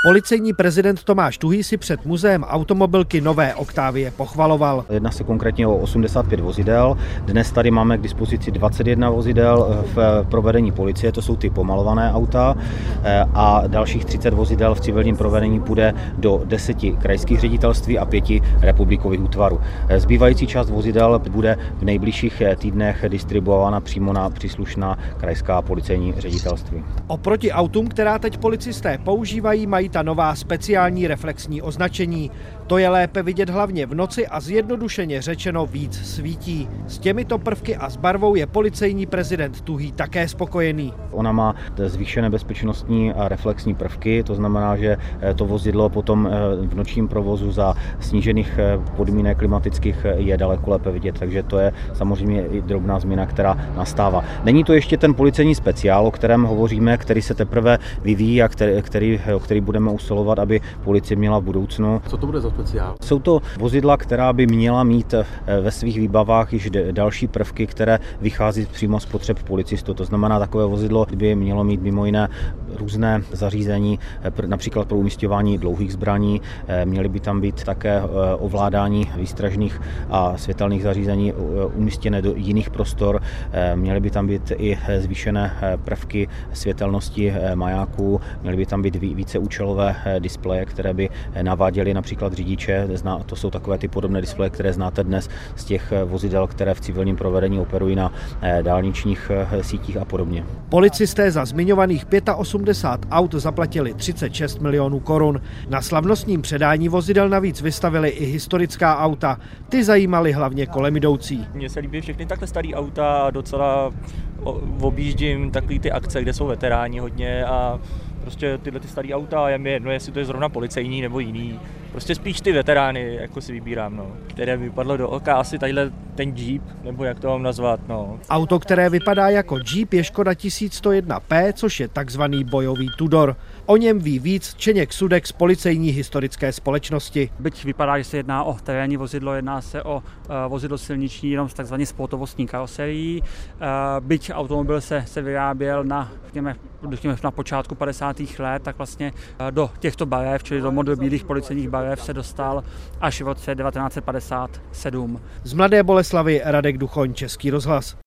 Policejní prezident Tomáš Tuhý si před muzeem automobilky nové Octavie pochvaloval. Jedná se konkrétně o 85 vozidel. Dnes tady máme k dispozici 21 vozidel v provedení policie, to jsou ty pomalované auta, a dalších 30 vozidel v civilním provedení půjde do 10 krajských ředitelství a 5 republikových útvarů. Zbývající část vozidel bude v nejbližších týdnech distribuována přímo na příslušná krajská policejní ředitelství. Oproti autům, která teď policisté používají, mají ta nová speciální reflexní označení. To je lépe vidět hlavně v noci a zjednodušeně řečeno víc svítí. S těmito prvky a s barvou je policejní prezident Tuhý také spokojený. Ona má zvýšené bezpečnostní a reflexní prvky, to znamená, že to vozidlo potom v nočním provozu za snížených podmínek klimatických je daleko lépe vidět, takže to je samozřejmě i drobná změna, která nastává. Není to ještě ten policejní speciál, o kterém hovoříme, který se teprve vyvíjí a který budeme usilovat, aby policie měla v budoucnu. Co to bude za speciál? Jsou to vozidla, která by měla mít ve svých výbavách již další prvky, které vychází přímo z potřeb policistů. To znamená, takové vozidlo by mělo mít mimo jiné různé zařízení, například pro umísťování dlouhých zbraní. Měly by tam být také ovládání výstražných a světelných zařízení umístěné do jiných prostor. Měly by tam být i zvýšené prvky světelnosti majáků. Měly by tam být víceúčelové displeje, které by naváděly například řidiče. To jsou takové ty podobné displeje, které znáte dnes z těch vozidel, které v civilním provedení operují na dálničních sítích a podobně. Policisté za zmiňovaných 85 aut zaplatili 36 milionů korun. Na slavnostním předání vozidel navíc vystavili i historická auta. Ty zajímaly hlavně kolem jdoucí. Mně se líbí všechny takhle starý auta a docela objíždím takový ty akce, kde jsou veteráni hodně a prostě tyhle ty starý auta, je mi jedno, jestli to je zrovna policejní nebo jiný. Prostě spíš ty veterány, jako si vybírám, které mi vypadlo do oka, asi tadyhle ten Jeep, nebo jak to mám nazvat, . Auto, které vypadá jako Jeep, je Škoda 1101P, což je takzvaný bojový Tudor. O něm ví víc Čeněk Sudek z Policejní historické společnosti. Byť vypadá, že se jedná o terénní vozidlo, jedná se o vozidlo silniční jenom s takzvaně spotovostní karoserií. Byť automobil se vyráběl na počátku 50. let, tak vlastně do těchto barev, čili do model bílých policejních barev, se dostal až v roce 1957. Z Mladé Boleslavi Radek Duchoň, Český rozhlas.